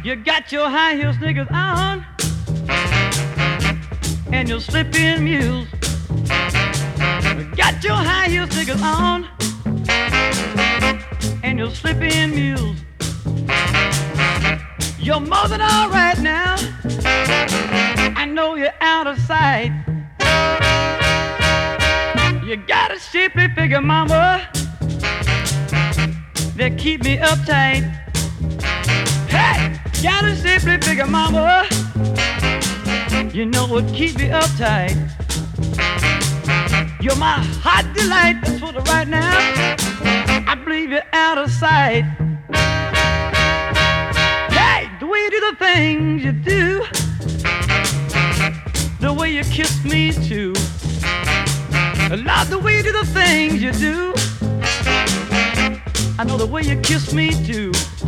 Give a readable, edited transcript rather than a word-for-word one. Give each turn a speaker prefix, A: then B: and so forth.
A: You got your high heel sneakers on and your slip-in mules. You got your high heel sneakers on and your slip-in mules. You're more than all right now. I know you're out of sight. You got a shapely figure, mama, that keep me uptight. Hey, got a shapely figure, mama, you know what keep me uptight. You're my hot delight, that's what right now. I believe you're out of sight. Hey, the way you do the things you do, the way you kiss me too. I love the way you do the things you do. I know the way you kiss me too.